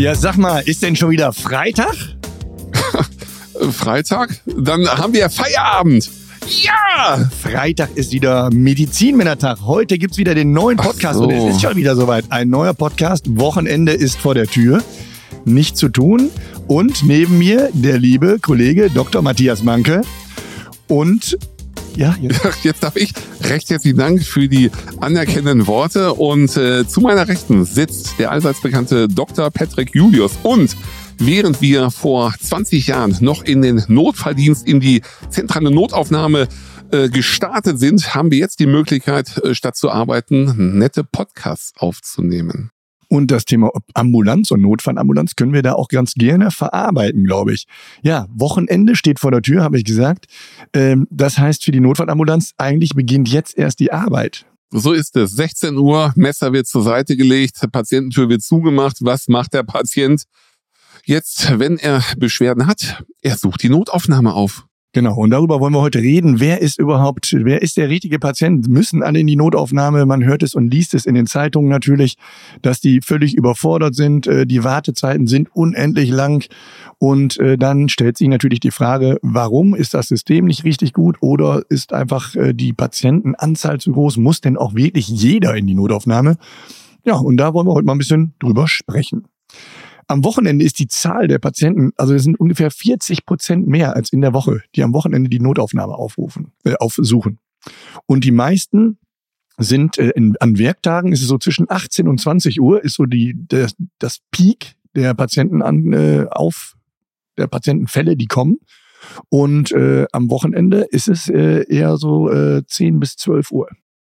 Ja, sag mal, ist denn schon wieder Freitag? Freitag? Dann haben wir ja Feierabend. Ja! Freitag ist wieder Medizinmännertag. Heute gibt's wieder den neuen Podcast und es ist schon wieder soweit. Ein neuer Podcast. Wochenende ist vor der Tür. Nichts zu tun. Und neben mir der liebe Kollege Dr. Matthias Manke. Und ja, jetzt darf ich recht herzlichen Dank für die anerkennenden Worte. Und zu meiner Rechten sitzt der allseits bekannte Dr. Patrick Julius. Und während wir vor 20 Jahren noch in den Notfalldienst, in die zentrale Notaufnahme gestartet sind, haben wir jetzt die Möglichkeit, statt zu arbeiten, nette Podcasts aufzunehmen. Und das Thema Ambulanz und Notfallambulanz können wir da auch ganz gerne verarbeiten, glaube ich. Ja, Wochenende steht vor der Tür, habe ich gesagt. Das heißt für die Notfallambulanz, eigentlich beginnt jetzt erst die Arbeit. So ist es. 16 Uhr, Messer wird zur Seite gelegt, Patiententür wird zugemacht. Was macht der Patient jetzt, wenn er Beschwerden hat? Er sucht die Notaufnahme auf. Genau, und darüber wollen wir heute reden. Wer ist der richtige Patient? Müssen alle in die Notaufnahme? Man hört es und liest es in den Zeitungen natürlich, dass die völlig überfordert sind. Die Wartezeiten sind unendlich lang. Und dann stellt sich natürlich die Frage, warum ist das System nicht richtig gut? Oder ist einfach die Patientenanzahl zu groß? Muss denn auch wirklich jeder in die Notaufnahme? Ja, und da wollen wir heute mal ein bisschen drüber sprechen. Am Wochenende ist die Zahl der Patienten, also es sind ungefähr 40% mehr als in der Woche, die am Wochenende die Notaufnahme aufsuchen. Und die meisten sind an Werktagen, ist es so zwischen 18 und 20 Uhr, ist so das Peak der der Patientenfälle, die kommen. Und am Wochenende ist es eher so 10 bis 12 Uhr.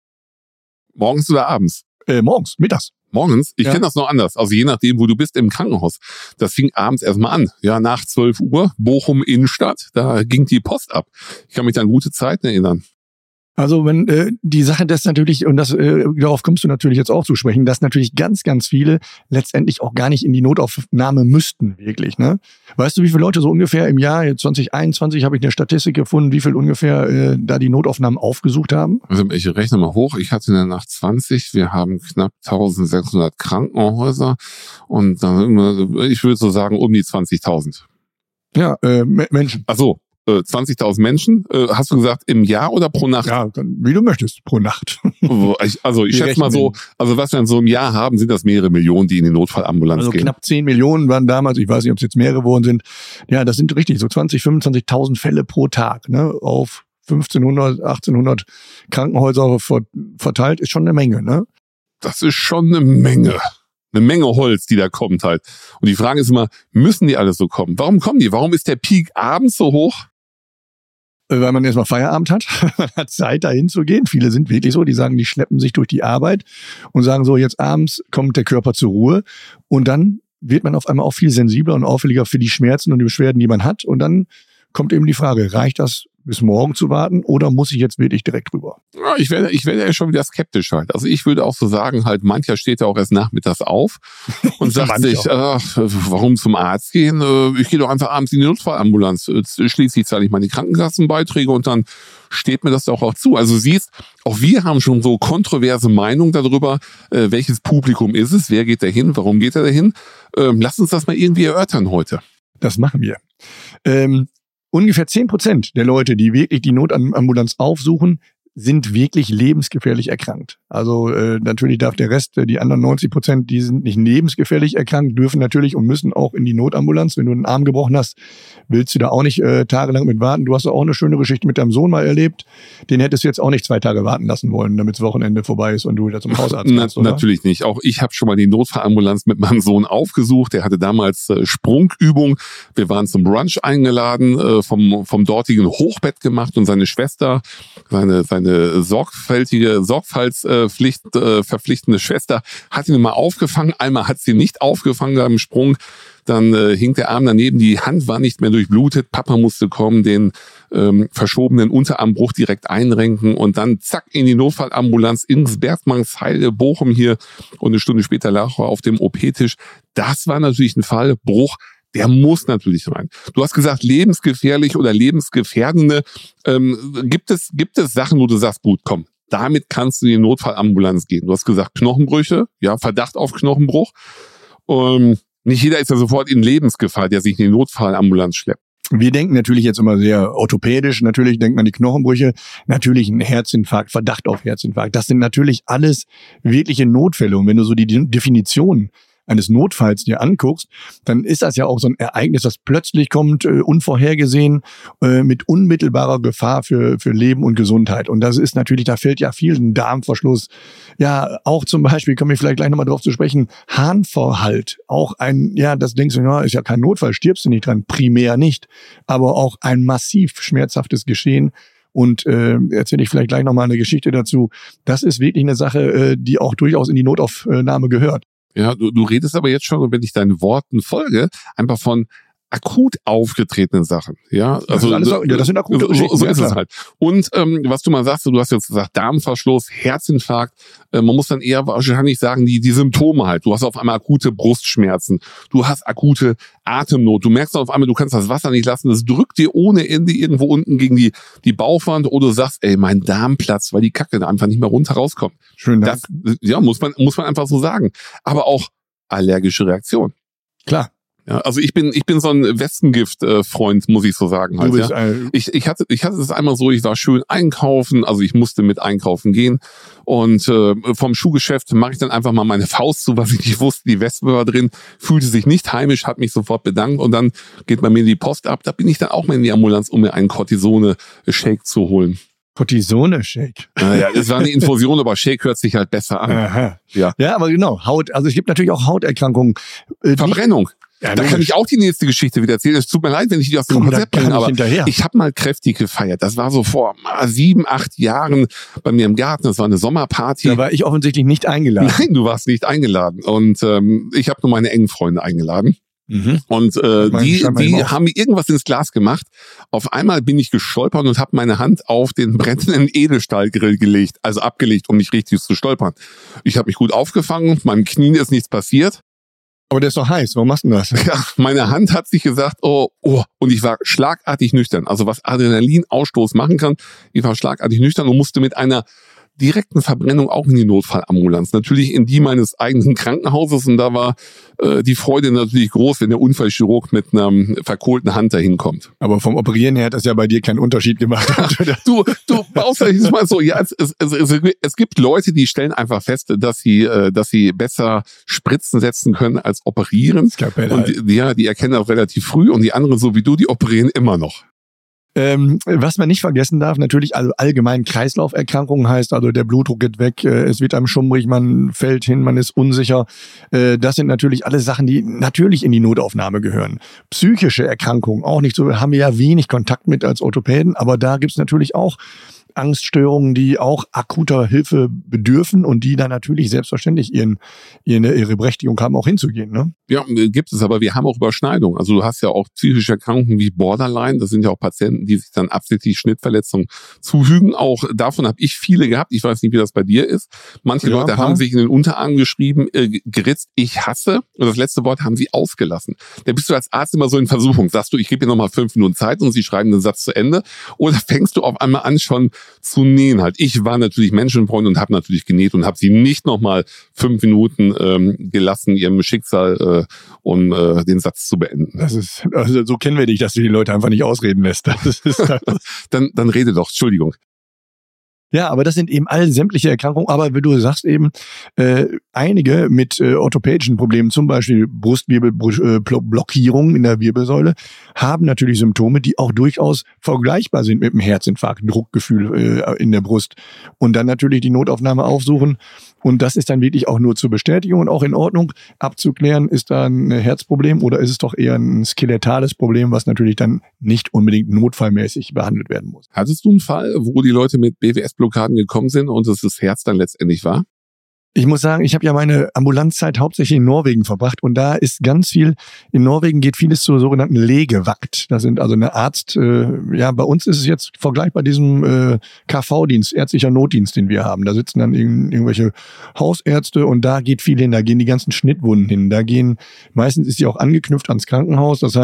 Morgens oder abends? Morgens, mittags. Morgens? Ich kenne das noch anders. Also je nachdem, wo du bist im Krankenhaus. Das fing abends erstmal an. Ja, nach 12 Uhr, Bochum Innenstadt, da ging die Post ab. Ich kann mich da an gute Zeiten erinnern. Also wenn die Sache das natürlich, und darauf kommst du natürlich jetzt auch zu sprechen, dass natürlich ganz, ganz viele letztendlich auch gar nicht in die Notaufnahme müssten, wirklich. Ne? Weißt du, wie viele Leute so ungefähr im Jahr 2021, habe ich eine Statistik gefunden, wie viel ungefähr da die Notaufnahmen aufgesucht haben? Also ich rechne mal hoch, ich hatte in der Nacht 20, wir haben knapp 1600 Krankenhäuser und dann, ich würde so sagen, um die 20.000. Ja, Menschen. Ach so. 20.000 Menschen, hast du gesagt, im Jahr oder pro Nacht? Ja, wie du möchtest, pro Nacht. Ich schätze mal so, also was wir in so einem Jahr haben, sind das mehrere Millionen, die in die Notfallambulanz gehen. Also knapp 10 Millionen waren damals, ich weiß nicht, ob es jetzt mehrere geworden sind. Ja, das sind richtig, so 20.000, 25.000 Fälle pro Tag, ne, auf 1.500, 1.800 Krankenhäuser verteilt, ist schon eine Menge, ne? Das ist schon eine Menge. Eine Menge Holz, die da kommt halt. Und die Frage ist immer, müssen die alle so kommen? Warum kommen die? Warum ist der Peak abends so hoch? Weil man erstmal Feierabend hat, man hat Zeit dahin zu gehen. Viele sind wirklich so, die sagen, die schleppen sich durch die Arbeit und sagen so, jetzt abends kommt der Körper zur Ruhe und dann wird man auf einmal auch viel sensibler und auffälliger für die Schmerzen und die Beschwerden, die man hat. Und dann kommt eben die Frage, reicht das bis morgen zu warten oder muss ich jetzt wirklich direkt drüber? Ja, ich werde ja schon wieder skeptisch halt. Also ich würde auch so sagen, halt mancher steht ja auch erst nachmittags auf und sagt sich, warum zum Arzt gehen? Ich gehe doch einfach abends in die Notfallambulanz. Schließlich zahle ich meine Krankenkassenbeiträge und dann steht mir das doch auch zu. Also siehst, auch wir haben schon so kontroverse Meinungen darüber, welches Publikum ist es, wer geht da hin, warum geht er da hin? Lass uns das mal irgendwie erörtern heute. Das machen wir. Ungefähr 10% der Leute, die wirklich die Notambulanz aufsuchen, sind wirklich lebensgefährlich erkrankt. Also natürlich darf der Rest, die anderen 90%, die sind nicht lebensgefährlich erkrankt, dürfen natürlich und müssen auch in die Notambulanz. Wenn du einen Arm gebrochen hast, willst du da auch nicht tagelang mit warten. Du hast auch eine schöne Geschichte mit deinem Sohn mal erlebt. Den hättest du jetzt auch nicht 2 Tage warten lassen wollen, damit das Wochenende vorbei ist und du wieder zum Hausarzt kannst, oder? Natürlich nicht. Auch ich habe schon mal die Notfallambulanz mit meinem Sohn aufgesucht. Der hatte damals Sprungübung. Wir waren zum Brunch eingeladen, vom dortigen Hochbett gemacht und seine Schwester, seine verpflichtende Schwester hat ihn mal aufgefangen. Einmal hat sie nicht aufgefangen beim Sprung. Dann hing der Arm daneben, die Hand war nicht mehr durchblutet. Papa musste kommen, den verschobenen Unterarmbruch direkt einrenken und dann zack in die Notfallambulanz ins Bergmannsheil Bochum hier. Und eine Stunde später lag er auf dem OP-Tisch. Das war natürlich ein Fall, Bruch. Der muss natürlich rein. Du hast gesagt, lebensgefährlich oder lebensgefährdende. Gibt es Sachen, wo du sagst, gut, komm, damit kannst du in die Notfallambulanz gehen. Du hast gesagt, Knochenbrüche, ja, Verdacht auf Knochenbruch. Nicht jeder ist ja sofort in Lebensgefahr, der sich in die Notfallambulanz schleppt. Wir denken natürlich jetzt immer sehr orthopädisch, natürlich denkt man die Knochenbrüche, natürlich ein Herzinfarkt, Verdacht auf Herzinfarkt. Das sind natürlich alles wirkliche Notfälle. Und wenn du so die Definition eines Notfalls dir anguckst, dann ist das ja auch so ein Ereignis, das plötzlich kommt, unvorhergesehen, mit unmittelbarer Gefahr für Leben und Gesundheit. Und das ist natürlich, da fällt ja viel ein Darmverschluss. Ja, auch zum Beispiel, komme ich vielleicht gleich nochmal drauf zu sprechen, Harnverhalt. Auch das denkst du, ja, ist ja kein Notfall, stirbst du nicht dran, primär nicht. Aber auch ein massiv schmerzhaftes Geschehen. Und erzähle ich vielleicht gleich nochmal eine Geschichte dazu. Das ist wirklich eine Sache, die auch durchaus in die Notaufnahme gehört. Ja, du redest aber jetzt schon, wenn ich deinen Worten folge, einfach von akut aufgetretenen Sachen. Ja, also das sind akute Geschichten. So ist es halt. Und was du mal sagst, du hast jetzt gesagt, Darmverschluss, Herzinfarkt, man muss dann eher wahrscheinlich sagen, die Symptome halt. Du hast auf einmal akute Brustschmerzen, du hast akute Atemnot, du merkst auf einmal, du kannst das Wasser nicht lassen, das drückt dir ohne Ende irgendwo unten gegen die Bauchwand, oder du sagst, ey, mein Darm platzt, weil die Kacke da einfach nicht mehr runter rauskommt. Schön, Dank. Das, ja, muss man einfach so sagen. Aber auch allergische Reaktion. Klar. Ja, also ich bin so ein Westengift-Freund, muss ich so sagen. Halt, du bist ich hatte es einmal so, ich war schön einkaufen, also ich musste mit einkaufen gehen, und vom Schuhgeschäft mache ich dann einfach mal meine Faust zu, was ich nicht wusste, die Wespe war drin, fühlte sich nicht heimisch, hat mich sofort bedankt, und dann geht bei mir die Post ab. Da bin ich dann auch mal in die Ambulanz, um mir einen Cortisone-Shake zu holen. Cortisone-Shake. Naja, es war eine Infusion, aber Shake hört sich halt besser an. Aha. Ja, aber genau, Haut, also es gibt natürlich auch Hauterkrankungen. Verbrennung. Ja, da kann ich auch die nächste Geschichte wieder erzählen. Es tut mir leid, wenn ich die aus dem Konzept bringe, aber ich habe mal kräftig gefeiert. Das war so vor 7, 8 Jahren bei mir im Garten. Das war eine Sommerparty. Da war ich offensichtlich nicht eingeladen. Nein, du warst nicht eingeladen. Und ich habe nur meine engen Freunde eingeladen. Mhm. Und die haben mir irgendwas ins Glas gemacht. Auf einmal bin ich gestolpert und habe meine Hand auf den brennenden Edelstahlgrill gelegt, also abgelegt, um nicht richtig zu stolpern. Ich habe mich gut aufgefangen, meinem Knien ist nichts passiert. Aber der ist doch heiß, warum machst du das? Ja, meine Hand hat sich gesagt, oh, und ich war schlagartig nüchtern. Also was Adrenalinausstoß machen kann, ich war schlagartig nüchtern und musste mit einer direkten Verbrennung auch in die Notfallambulanz. Natürlich in die meines eigenen Krankenhauses, und da war die Freude natürlich groß, wenn der Unfallchirurg mit einer verkohlten Hand dahin kommt. Aber vom Operieren her hat das ja bei dir keinen Unterschied gemacht. Du baust ja jetzt mal so, ja, es gibt Leute, die stellen einfach fest, dass sie besser Spritzen setzen können als operieren. Skapell, und die erkennen auch relativ früh, und die anderen, so wie du, die operieren immer noch. Was man nicht vergessen darf, natürlich, also allgemein Kreislauferkrankungen heißt, also der Blutdruck geht weg, es wird einem schummrig, man fällt hin, man ist unsicher. Das sind natürlich alles Sachen, die natürlich in die Notaufnahme gehören. Psychische Erkrankungen auch nicht so, haben wir ja wenig Kontakt mit als Orthopäden, aber da gibt's natürlich auch Angststörungen, die auch akuter Hilfe bedürfen und die dann natürlich selbstverständlich ihre Berechtigung haben, auch hinzugehen. Ne? Ja, gibt es, aber wir haben auch Überschneidungen. Also du hast ja auch psychische Erkrankungen wie Borderline. Das sind ja auch Patienten, die sich dann absichtlich Schnittverletzungen zufügen. Auch davon habe ich viele gehabt. Ich weiß nicht, wie das bei dir ist. Manche Leute haben sich in den Unterarm geschrieben, geritzt, ich hasse. Und das letzte Wort haben sie ausgelassen. Da bist du als Arzt immer so in Versuchung. Sagst du, ich gebe dir nochmal 5 Minuten Zeit und sie schreiben den Satz zu Ende. Oder fängst du auf einmal an, schon zu nähen halt. Ich war natürlich Menschenfreund und habe natürlich genäht und habe sie nicht nochmal 5 Minuten gelassen, ihrem Schicksal, um den Satz zu beenden. Das ist, also so kennen wir dich, dass du die Leute einfach nicht ausreden lässt. Das ist dann rede doch, Entschuldigung. Ja, aber das sind eben all sämtliche Erkrankungen. Aber wie du sagst eben, einige mit orthopädischen Problemen, zum Beispiel Brustwirbelblockierung in der Wirbelsäule, haben natürlich Symptome, die auch durchaus vergleichbar sind mit einem Herzinfarkt, Druckgefühl in der Brust. Und dann natürlich die Notaufnahme aufsuchen. Und das ist dann wirklich auch nur zur Bestätigung und auch in Ordnung abzuklären, ist da ein Herzproblem oder ist es doch eher ein skelettales Problem, was natürlich dann nicht unbedingt notfallmäßig behandelt werden muss. Hattest du einen Fall, wo die Leute mit BWS-Blockaden gekommen sind und es das Herz dann letztendlich war? Ich muss sagen, ich habe ja meine Ambulanzzeit hauptsächlich in Norwegen verbracht und da ist ganz viel, in Norwegen geht vieles zur sogenannten Legevakt. Das sind also eine Arzt, bei uns ist es jetzt vergleichbar diesem KV-Dienst, ärztlicher Notdienst, den wir haben. Da sitzen dann irgendwelche Hausärzte und da geht viel hin, da gehen die ganzen Schnittwunden hin. Meistens ist die auch angeknüpft ans Krankenhaus, das heißt,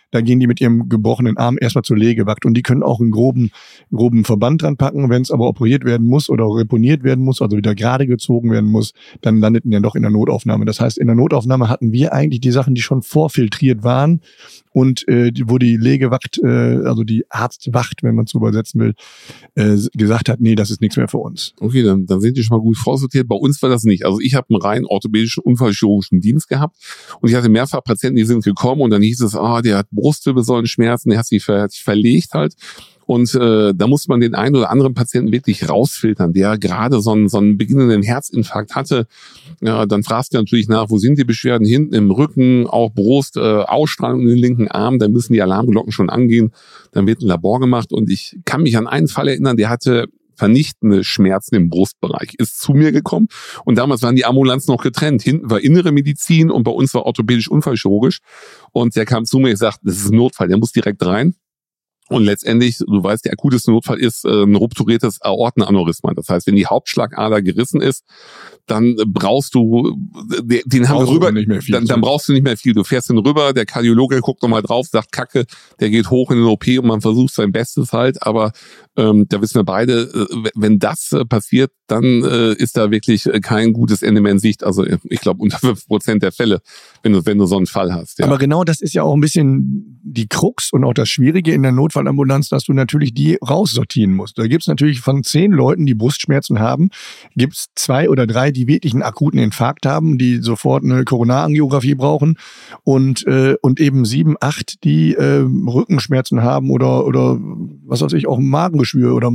da gehen die mit ihrem gebrochenen Arm erstmal zur Legewakt und die können auch einen groben Verband dran packen. Wenn es aber operiert werden muss oder reponiert werden muss, also wieder gerade gezogen werden muss, dann landeten ja doch in der Notaufnahme. Das heißt, in der Notaufnahme hatten wir eigentlich die Sachen, die schon vorfiltriert waren und wo die Legewacht, also die Arztwacht, wenn man es so übersetzen will, gesagt hat, nee, das ist nichts mehr für uns. Okay, dann sind die schon mal gut vorsortiert. Bei uns war das nicht. Also ich habe einen rein orthopädischen Unfallchirurgischen Dienst gehabt und ich hatte mehrfach Patienten, die sind gekommen und dann hieß es, der hat Brustwirbelsäulenschmerzen, der hat sich verlegt halt. Und da muss man den einen oder anderen Patienten wirklich rausfiltern, der gerade so einen beginnenden Herzinfarkt hatte. Ja, dann fragst du natürlich nach, wo sind die Beschwerden? Hinten im Rücken, auch Brust, Ausstrahlung in den linken Arm, dann müssen die Alarmglocken schon angehen. Dann wird ein Labor gemacht und ich kann mich an einen Fall erinnern, der hatte vernichtende Schmerzen im Brustbereich, ist zu mir gekommen und damals waren die Ambulanzen noch getrennt. Hinten war innere Medizin und bei uns war orthopädisch unfallchirurgisch und der kam zu mir und sagt, das ist ein Notfall, der muss direkt rein. Und letztendlich, du weißt, der akuteste Notfall ist ein rupturiertes Aortenaneurysma. Das heißt, wenn die Hauptschlagader gerissen ist, dann brauchst du, den haben wir rüber, dann brauchst du nicht mehr viel. Du fährst den rüber, der Kardiologe guckt nochmal drauf, sagt Kacke, der geht hoch in den OP und man versucht sein Bestes halt. Aber da wissen wir beide, wenn das passiert, dann ist da wirklich kein gutes Ende mehr in Sicht. Also ich glaube unter 5% der Fälle, wenn du so einen Fall hast. Ja. Aber genau das ist ja auch ein bisschen die Krux und auch das Schwierige in der Notfallambulanz, dass du natürlich die raussortieren musst. Da gibt's natürlich von 10 Leuten, die Brustschmerzen haben, gibt's 2 oder 3, die wirklich einen akuten Infarkt haben, die sofort eine Koronarangiographie brauchen und eben 7, 8, die Rückenschmerzen haben oder was weiß ich, auch Magengeschwür oder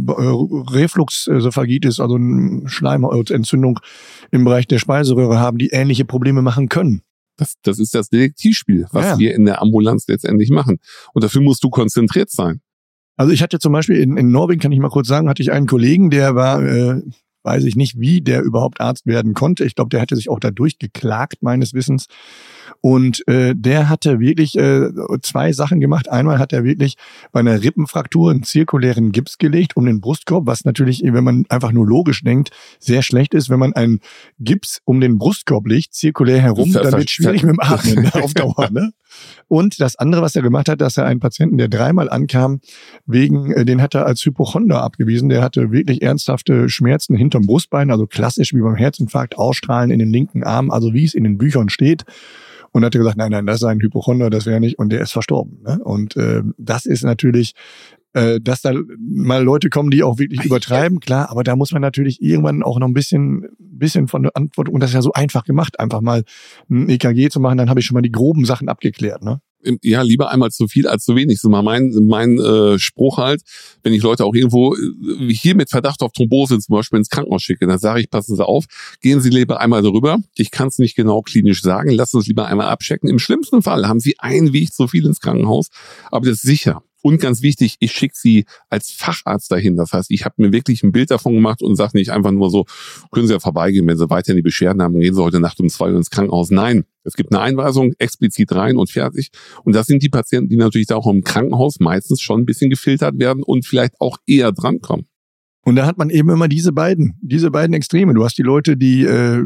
Magenrefluxesophagitis, also eine Schleimhautentzündung im Bereich der Speiseröhre haben, die ähnliche Probleme machen können. Das ist das Detektivspiel, was wir in der Ambulanz letztendlich machen. Und dafür musst du konzentriert sein. Also ich hatte zum Beispiel in Norwegen, kann ich mal kurz sagen, hatte ich einen Kollegen, der war, weiß ich nicht, wie der überhaupt Arzt werden konnte. Ich glaube, der hatte sich auch da durchgeklagt, meines Wissens. Und der hatte wirklich 2 Sachen gemacht. Einmal hat er wirklich bei einer Rippenfraktur einen zirkulären Gips gelegt um den Brustkorb, was natürlich, wenn man einfach nur logisch denkt, sehr schlecht ist. Wenn man einen Gips um den Brustkorb legt, zirkulär herum, dann wird es schwierig mit dem Atmen auf Dauer. Ne? Und das andere, was er gemacht hat, dass er einen Patienten, der 3-mal ankam, den hat er als Hypochonder abgewiesen. Der hatte wirklich ernsthafte Schmerzen hinterm Brustbein, also klassisch wie beim Herzinfarkt, Ausstrahlen in den linken Arm, also wie es in den Büchern steht. Und hat er gesagt, nein, das ist ein Hypochonder, das wäre nicht. Und der ist verstorben. Ne? Und das ist natürlich, dass da mal Leute kommen, die auch wirklich übertreiben, klar. Aber da muss man natürlich irgendwann auch noch ein bisschen von der Antwort, und das ist ja so einfach gemacht, einfach mal ein EKG zu machen, dann habe ich schon mal die groben Sachen abgeklärt. Ne? Ja, lieber einmal zu viel als zu wenig. So mal mein Spruch halt, wenn ich Leute auch irgendwo hier mit Verdacht auf Thrombose zum Beispiel ins Krankenhaus schicke, dann sage ich, passen Sie auf, gehen Sie lieber einmal darüber. Ich kann es nicht genau klinisch sagen, lassen Sie es lieber einmal abchecken. Im schlimmsten Fall haben Sie einen Weg zu viel ins Krankenhaus, aber das ist sicher. Und ganz wichtig, ich schicke Sie als Facharzt dahin. Das heißt, ich habe mir wirklich ein Bild davon gemacht und sage nicht einfach nur so, können Sie ja vorbeigehen, wenn Sie weiterhin die Beschwerden haben, gehen Sie heute Nacht um 2 Uhr ins Krankenhaus. Nein, es gibt eine Einweisung, explizit rein und fertig. Und das sind die Patienten, die natürlich da auch im Krankenhaus meistens schon ein bisschen gefiltert werden und vielleicht auch eher drankommen. Und da hat man eben immer diese beiden Extreme. Du hast die Leute, die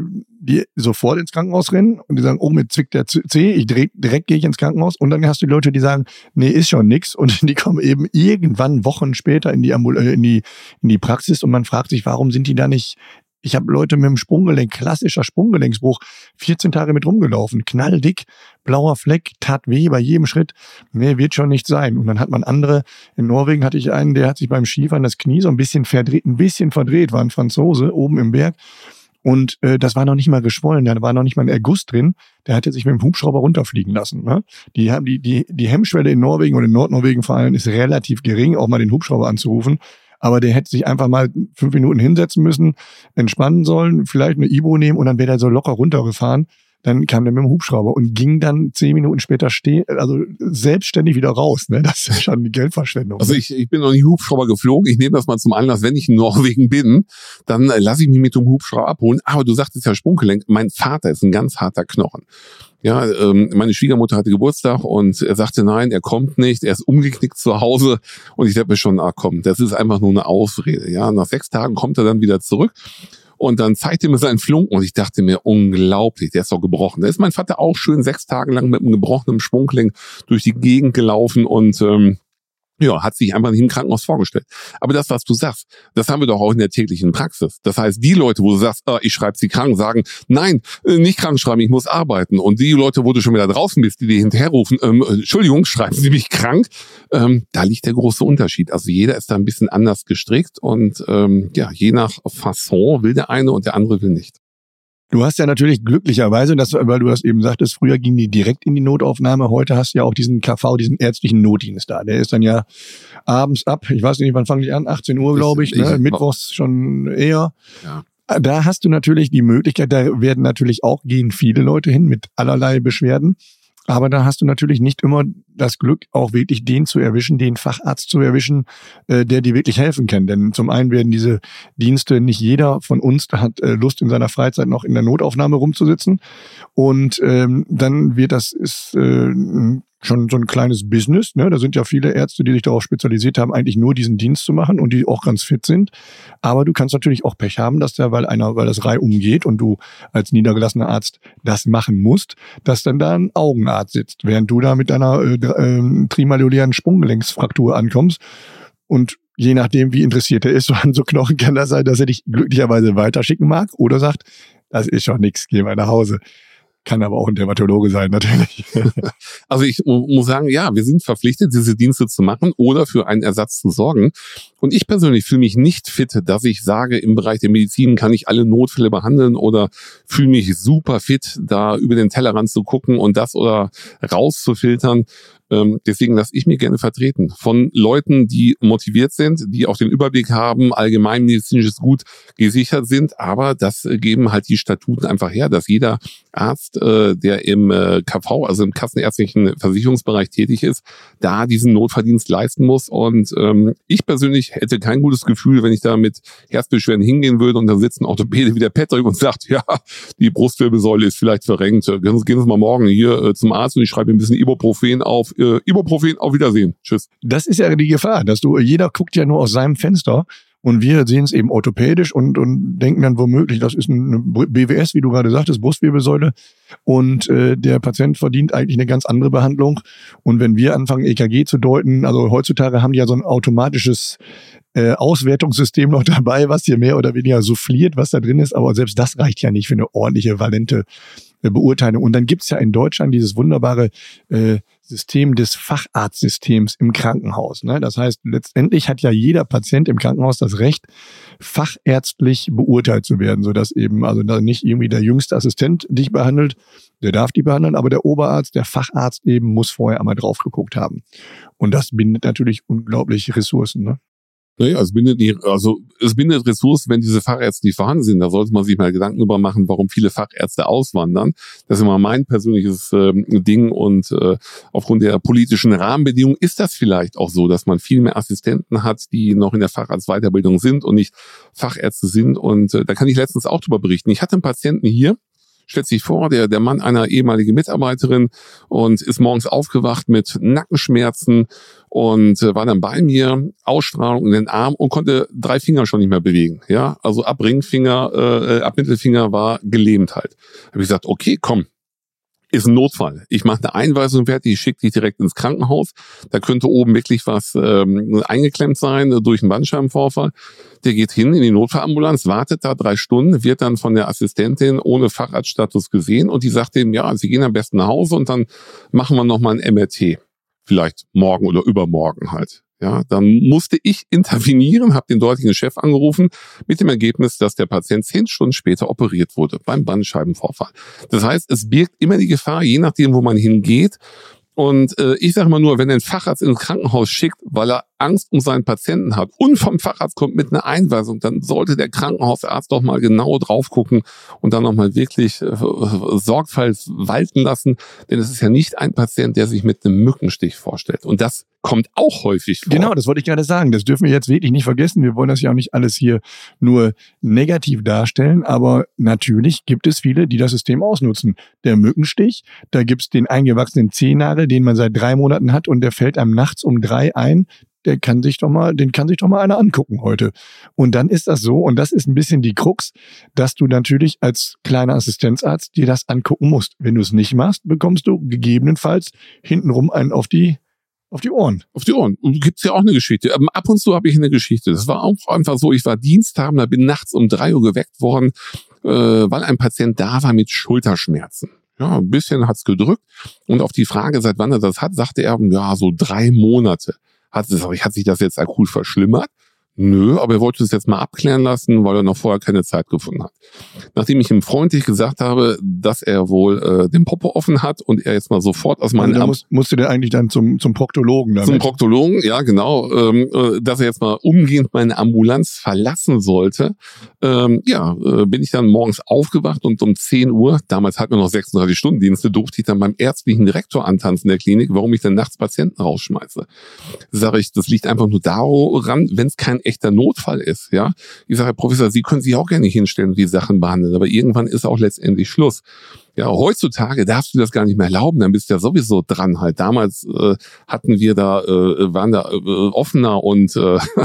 sofort ins Krankenhaus rennen und die sagen, oh, mir zwickt der Zeh, direkt gehe ich ins Krankenhaus. Und dann hast du die Leute, die sagen, nee, ist schon nix. Und die kommen eben irgendwann Wochen später in die Praxis und man fragt sich, warum sind die da nicht. Ich habe Leute mit dem Sprunggelenk, klassischer Sprunggelenksbruch, 14 Tage mit rumgelaufen, knalldick, blauer Fleck, tat weh bei jedem Schritt. Nee, wird schon nicht sein. Und dann hat man andere, in Norwegen hatte ich einen, der hat sich beim Skifahren das Knie so ein bisschen verdreht, war ein Franzose, oben im Berg. Und das war noch nicht mal geschwollen, da war noch nicht mal ein Erguss drin. Der hatte sich mit dem Hubschrauber runterfliegen lassen. Ne? Die Hemmschwelle in Norwegen und in Nordnorwegen vor allem ist relativ gering, auch mal den Hubschrauber anzurufen. Aber der hätte sich einfach mal 5 Minuten hinsetzen müssen, entspannen sollen, vielleicht eine Ibo nehmen und dann wäre der so locker runtergefahren. Dann kam der mit dem Hubschrauber und ging dann 10 Minuten später selbstständig wieder raus. Ne? Das ist schon eine Geldverschwendung. Also ich bin noch nie Hubschrauber geflogen. Ich nehme das mal zum Anlass, wenn ich in Norwegen bin, dann lasse ich mich mit dem Hubschrauber abholen. Aber du sagtest ja Sprunggelenk. Mein Vater ist ein ganz harter Knochen. Ja, meine Schwiegermutter hatte Geburtstag und er sagte, nein, er kommt nicht, er ist umgeknickt zu Hause und ich dachte mir schon, komm, das ist einfach nur eine Ausrede. Ja, nach 6 Tagen kommt er dann wieder zurück Und dann zeigte er mir seinen Flunken und ich dachte mir, unglaublich, der ist doch gebrochen. Da ist mein Vater auch schön 6 Tage lang mit einem gebrochenen Sprunggelenk durch die Gegend gelaufen und hat sich einfach nicht im Krankenhaus vorgestellt. Aber das, was du sagst, das haben wir doch auch in der täglichen Praxis. Das heißt, die Leute, wo du sagst, ich schreibe sie krank, sagen, nein, nicht krank schreiben, ich muss arbeiten. Und die Leute, wo du schon wieder draußen bist, die dir hinterherrufen, Entschuldigung, schreiben Sie mich krank, da liegt der große Unterschied. Also jeder ist da ein bisschen anders gestrickt und je nach Fasson will der eine und der andere will nicht. Du hast ja natürlich glücklicherweise, weil du das eben sagtest, früher ging die direkt in die Notaufnahme, heute hast du ja auch diesen KV, diesen ärztlichen Notdienst da. Der ist dann ja abends ab, ich weiß nicht, wann fangen die an? 18 Uhr, glaube ich, ne? Mittwochs schon eher. Ja. Da hast du natürlich die Möglichkeit, da gehen viele Leute hin mit allerlei Beschwerden. Aber da hast du natürlich nicht immer das Glück, auch wirklich den zu erwischen, den Facharzt zu erwischen, der dir wirklich helfen kann. Denn zum einen werden diese Dienste, nicht jeder von uns hat Lust, in seiner Freizeit noch in der Notaufnahme rumzusitzen. Und dann wird schon so ein kleines Business, ne? Da sind ja viele Ärzte, die sich darauf spezialisiert haben, eigentlich nur diesen Dienst zu machen und die auch ganz fit sind. Aber du kannst natürlich auch Pech haben, dass weil das reihum geht und du als niedergelassener Arzt das machen musst, dass dann da ein Augenarzt sitzt, während du da mit deiner trimaliolären Sprunggelenksfraktur ankommst. Und je nachdem, wie interessiert er ist an so Knochen, kann das sein, dass er dich glücklicherweise weiterschicken mag oder sagt, das ist schon nix, geh mal nach Hause. Kann aber auch ein Dermatologe sein, natürlich. Also ich muss sagen, ja, wir sind verpflichtet, diese Dienste zu machen oder für einen Ersatz zu sorgen. Und ich persönlich fühle mich nicht fit, dass ich sage, im Bereich der Medizin kann ich alle Notfälle behandeln oder fühle mich super fit, da über den Tellerrand zu gucken und das oder rauszufiltern. Deswegen lasse ich mir gerne vertreten von Leuten, die motiviert sind, die auch den Überblick haben, allgemeinmedizinisches Gut gesichert sind. Aber das geben halt die Statuten einfach her, dass jeder Arzt, der im KV, also im kassenärztlichen Versicherungsbereich tätig ist, da diesen Notverdienst leisten muss. Und ich persönlich hätte kein gutes Gefühl, wenn ich da mit Herzbeschwerden hingehen würde und da sitzt ein Orthopäde wie der Patrick und sagt, ja, die Brustwirbelsäule ist vielleicht verrenkt. Gehen Sie mal morgen hier zum Arzt und ich schreibe ein bisschen Ibuprofen auf. Ibuprofen, auf Wiedersehen. Tschüss. Das ist ja die Gefahr, jeder guckt ja nur aus seinem Fenster und wir sehen es eben orthopädisch und denken dann womöglich, das ist eine BWS, wie du gerade sagtest, Brustwirbelsäule und der Patient verdient eigentlich eine ganz andere Behandlung. Und wenn wir anfangen, EKG zu deuten, also heutzutage haben die ja so ein automatisches Auswertungssystem noch dabei, was hier mehr oder weniger souffliert, was da drin ist, aber selbst das reicht ja nicht für eine ordentliche, valente Beurteilung. Und dann gibt's ja in Deutschland dieses wunderbare System des Facharztsystems im Krankenhaus. Ne? Das heißt, letztendlich hat ja jeder Patient im Krankenhaus das Recht, fachärztlich beurteilt zu werden, sodass eben also da nicht irgendwie der jüngste Assistent dich behandelt, der darf die behandeln, aber der Oberarzt, der Facharzt eben muss vorher einmal drauf geguckt haben. Und das bindet natürlich unglaublich Ressourcen, ne? Naja, es bindet Ressourcen, wenn diese Fachärzte nicht vorhanden sind. Da sollte man sich mal Gedanken darüber machen, warum viele Fachärzte auswandern. Das ist immer mein persönliches Ding und aufgrund der politischen Rahmenbedingungen ist das vielleicht auch so, dass man viel mehr Assistenten hat, die noch in der Facharztweiterbildung sind und nicht Fachärzte sind. Und da kann ich letztens auch drüber berichten. Ich hatte einen Patienten hier, stellt sich vor, der Mann einer ehemaligen Mitarbeiterin und ist morgens aufgewacht mit Nackenschmerzen und war dann bei mir, Ausstrahlung in den Arm und konnte 3 Finger schon nicht mehr bewegen. Ja, also ab Ringfinger, ab Mittelfinger war gelähmt halt. Habe ich gesagt, okay, komm. Ist ein Notfall. Ich mache eine Einweisung fertig, ich schicke dich direkt ins Krankenhaus. Da könnte oben wirklich was eingeklemmt sein durch einen Bandscheibenvorfall. Der geht hin in die Notfallambulanz, wartet da 3 Stunden, wird dann von der Assistentin ohne Facharztstatus gesehen und die sagt ihm, ja, Sie gehen am besten nach Hause und dann machen wir nochmal ein MRT. Vielleicht morgen oder übermorgen halt. Ja, dann musste ich intervenieren, habe den dortigen Chef angerufen mit dem Ergebnis, dass der Patient 10 Stunden später operiert wurde beim Bandscheibenvorfall. Das heißt, es birgt immer die Gefahr, je nachdem, wo man hingeht. Und ich sage mal nur, wenn ein Facharzt ins Krankenhaus schickt, weil er Angst um seinen Patienten hat und vom Facharzt kommt mit einer Einweisung, dann sollte der Krankenhausarzt doch mal genau drauf gucken und dann nochmal wirklich Sorgfalt walten lassen. Denn es ist ja nicht ein Patient, der sich mit einem Mückenstich vorstellt. Und das kommt auch häufig vor. Genau, das wollte ich gerade sagen. Das dürfen wir jetzt wirklich nicht vergessen. Wir wollen das ja auch nicht alles hier nur negativ darstellen, aber natürlich gibt es viele, die das System ausnutzen. Der Mückenstich, da gibt's den eingewachsenen Zehennagel, den man seit 3 Monaten hat und der fällt einem nachts um 3 ein. den kann sich doch mal einer angucken heute. Und dann ist das so, und das ist ein bisschen die Krux, dass du natürlich als kleiner Assistenzarzt dir das angucken musst. Wenn du es nicht machst, bekommst du gegebenenfalls hintenrum einen auf die Ohren. Auf die Ohren. Und gibt's ja auch eine Geschichte. Ab und zu habe ich eine Geschichte. Das war auch einfach so, ich war Diensthabender, bin nachts um 3 Uhr geweckt worden, weil ein Patient da war mit Schulterschmerzen. Ja, ein bisschen hat's gedrückt. Und auf die Frage, seit wann er das hat, sagte er, ja, so 3 Monate. Hat sich das jetzt akut verschlimmert? Nö, aber er wollte es jetzt mal abklären lassen, weil er noch vorher keine Zeit gefunden hat. Nachdem ich ihm freundlich gesagt habe, dass er wohl den Popo offen hat und er jetzt mal sofort aus meinem musste der eigentlich dann zum Proktologen damit? Zum Proktologen, ja genau, dass er jetzt mal umgehend meine Ambulanz verlassen sollte. Bin ich dann morgens aufgewacht und um 10 Uhr, damals hatten wir noch 36-Stunden-Dienste, durfte ich dann beim ärztlichen Direktor antanzen der Klinik, warum ich dann nachts Patienten rausschmeiße. Sage ich, das liegt einfach nur daran, wenn es kein echter Notfall ist, ja. Ich sage, Herr Professor, Sie können sich auch gerne hinstellen und die Sachen behandeln, aber irgendwann ist auch letztendlich Schluss. Ja, heutzutage darfst du das gar nicht mehr erlauben, dann bist du ja sowieso dran halt. Damals waren da offener und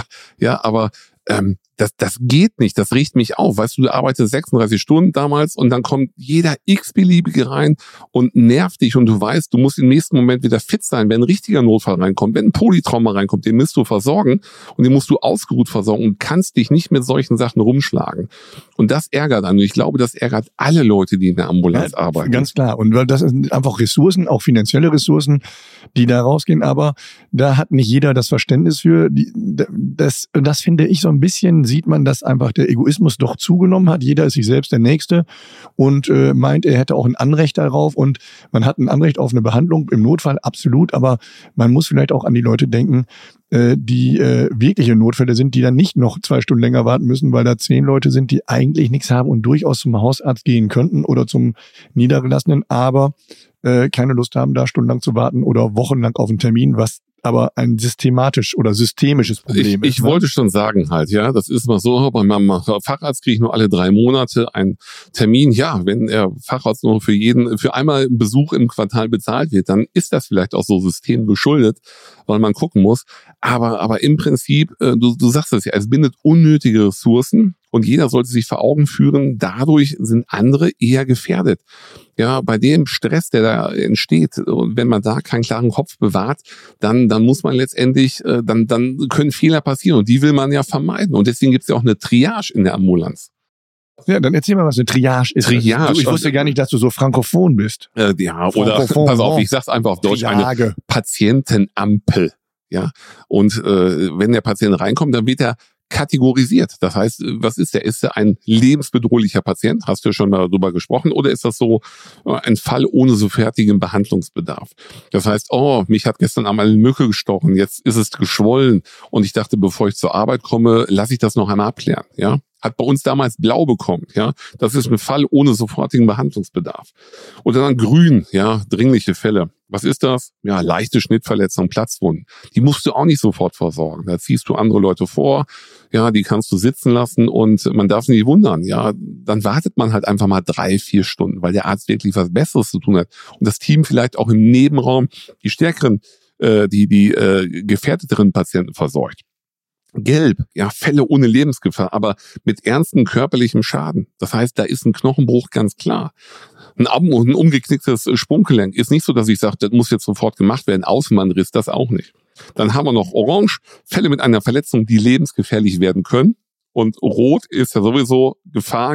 aber das geht nicht, das riecht mich auf. Weißt du, du arbeitest 36 Stunden damals und dann kommt jeder x-beliebige rein und nervt dich und du weißt, du musst im nächsten Moment wieder fit sein, wenn ein richtiger Notfall reinkommt, wenn ein Polytrauma reinkommt, den musst du versorgen und den musst du ausgeruht versorgen und kannst dich nicht mit solchen Sachen rumschlagen. Und das ärgert einen. Und ich glaube, das ärgert alle Leute, die in der Ambulanz arbeiten. Ganz klar. Und weil das sind einfach Ressourcen, auch finanzielle Ressourcen, die da rausgehen. Aber da hat nicht jeder das Verständnis für. Das finde ich so ein bisschen, sieht man, dass einfach der Egoismus doch zugenommen hat. Jeder ist sich selbst der Nächste und meint, er hätte auch ein Anrecht darauf. Und man hat ein Anrecht auf eine Behandlung im Notfall, absolut. Aber man muss vielleicht auch an die Leute denken, die wirkliche Notfälle sind, die dann nicht noch 2 Stunden länger warten müssen, weil da 10 Leute sind, die eigentlich nichts haben und durchaus zum Hausarzt gehen könnten oder zum Niedergelassenen, aber keine Lust haben, da stundenlang zu warten oder wochenlang auf einen Termin, was aber ein systemisches Problem ist. Ich wollte schon sagen halt, ja, das ist mal so, bei meinem Facharzt kriege ich nur alle 3 Monate einen Termin. Ja, wenn der Facharzt nur für einmal einen Besuch im Quartal bezahlt wird, dann ist das vielleicht auch so systemgeschuldet, weil man gucken muss. Aber im Prinzip, du sagst es ja, es bindet unnötige Ressourcen und jeder sollte sich vor Augen führen, dadurch sind andere eher gefährdet. Ja, bei dem Stress, der da entsteht, und wenn man da keinen klaren Kopf bewahrt, dann muss man letztendlich, dann können Fehler passieren und die will man ja vermeiden. Und deswegen gibt es ja auch eine Triage in der Ambulanz. Ja, dann erzähl mal, was eine Triage ist. Triage. Ich wusste gar nicht, dass du so frankophon bist. Oder pass auf, ich sag's einfach auf Deutsch, Triage. Eine Patientenampel. Ja, und wenn der Patient reinkommt, dann wird er kategorisiert. Das heißt, was ist der? Ist er ein lebensbedrohlicher Patient? Hast du ja schon mal darüber gesprochen? Oder ist das so ein Fall ohne sofortigen Behandlungsbedarf? Das heißt, mich hat gestern einmal eine Mücke gestochen, jetzt ist es geschwollen und ich dachte, bevor ich zur Arbeit komme, lasse ich das noch einmal abklären. Ja, hat bei uns damals blau bekommen. Ja, das ist ein Fall ohne sofortigen Behandlungsbedarf. Oder dann grün, ja, dringliche Fälle. Was ist das? Ja, leichte Schnittverletzung, Platzwunden. Die musst du auch nicht sofort versorgen. Da ziehst du andere Leute vor, ja, die kannst du sitzen lassen und man darf sich nicht wundern. Ja, dann wartet man halt einfach mal 3-4 Stunden, weil der Arzt wirklich was Besseres zu tun hat. Und das Team vielleicht auch im Nebenraum die stärkeren, die gefährdeteren Patienten versorgt. Gelb, ja, Fälle ohne Lebensgefahr, aber mit ernstem körperlichem Schaden. Das heißt, da ist ein Knochenbruch ganz klar. Ein umgeknicktes Sprunggelenk ist nicht so, dass ich sage, das muss jetzt sofort gemacht werden. Außenbandriss, das auch nicht. Dann haben wir noch Orange, Fälle mit einer Verletzung, die lebensgefährlich werden können. Und Rot ist ja sowieso Gefahr.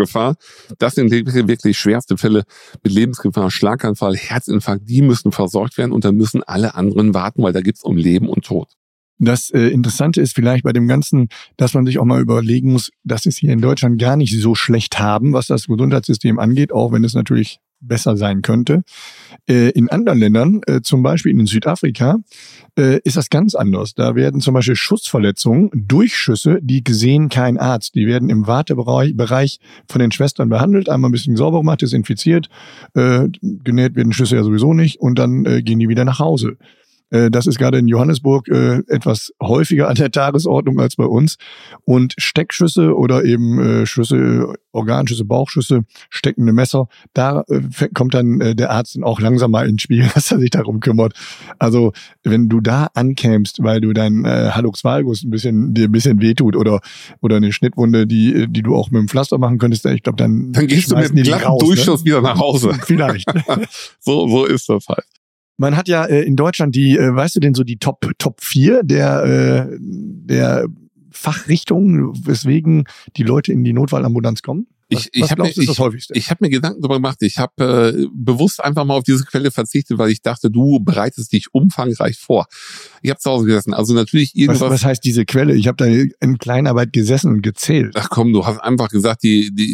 Das sind wirklich schwerste Fälle mit Lebensgefahr, Schlaganfall, Herzinfarkt. Die müssen versorgt werden und dann müssen alle anderen warten, weil da geht's um Leben und Tod. Das Interessante ist vielleicht bei dem Ganzen, dass man sich auch mal überlegen muss, dass es hier in Deutschland gar nicht so schlecht haben, was das Gesundheitssystem angeht, auch wenn es natürlich besser sein könnte. In anderen Ländern, zum Beispiel in Südafrika, ist das ganz anders. Da werden zum Beispiel Schussverletzungen, Durchschüsse, die sehen kein Arzt. Die werden im Wartebereich von den Schwestern behandelt, einmal ein bisschen sauber gemacht, desinfiziert, genäht werden Schüsse ja sowieso nicht und dann gehen die wieder nach Hause. Das ist gerade in Johannesburg etwas häufiger an der Tagesordnung als bei uns. Und Steckschüsse oder eben Schüsse, Organschüsse, Bauchschüsse, steckende Messer, da kommt dann der Arzt dann auch langsam mal ins Spiel, dass er sich darum kümmert. Also wenn du da ankämst, weil du dein Hallux valgus dir ein bisschen wehtut oder eine Schnittwunde, die du auch mit dem Pflaster machen könntest, ich glaube, dann gehst du mit einem glatten Durchschuss wieder nach Hause. Vielleicht. So ist das halt. Man hat ja in Deutschland weißt du denn so die Top 4 der Fachrichtungen, weswegen die Leute in die Notfallambulanz kommen? Ich habe mir Gedanken darüber gemacht. Ich habe bewusst einfach mal auf diese Quelle verzichtet, weil ich dachte, du bereitest dich umfangreich vor. Ich habe zu Hause gesessen. Also natürlich irgendwas. Was heißt diese Quelle? Ich habe da in Kleinarbeit gesessen und gezählt. Ach komm, du hast einfach gesagt,